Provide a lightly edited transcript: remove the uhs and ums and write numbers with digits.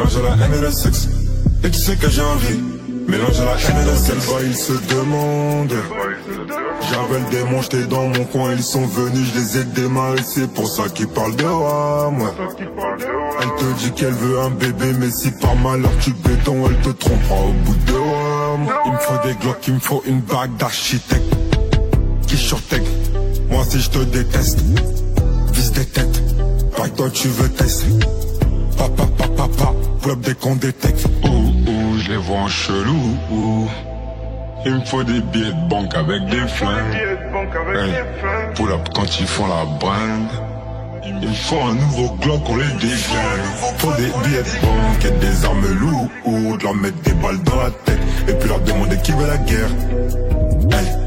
Mélange la haine et le sexe. Et tu sais que j'ai envie. Mélange la haine et le sexe. Ils se demandent. J'avais le démon, j'étais dans mon coin. Ils sont venus, je les ai démarrés. C'est pour ça qu'ils parlent de roi, moi. Elle te dit qu'elle veut un bébé, mais si par malheur tu béton, elle te trompera au bout de roi, moi. Il me faut des glocks, il me faut une bague d'architecte. Qui surtech. Moi si je te déteste, vise des têtes. Pas que toi tu veux tester. Papa, club dès qu'on détecte. Je les vois en chelou. Il me faut des billets de banque avec des flingues. Pull up quand ils font la brinde. Il me faut un nouveau Glock, on les déglingue. Faut des billets de banque et des armes lourdes. Leur mettre des balles dans la tête. Et puis leur demander qui veut la guerre.